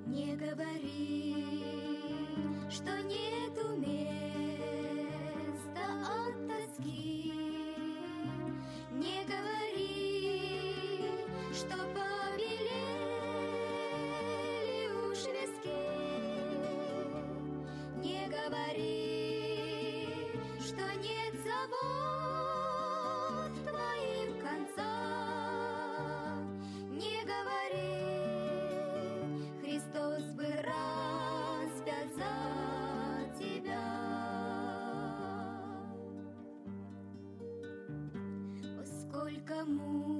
Не говори, что нету места от тоски. Не говори, что побелели уж виски. Не говори, что нет забот твоим конца. Не говори, Христос бы распят за тебя. О, сколько мук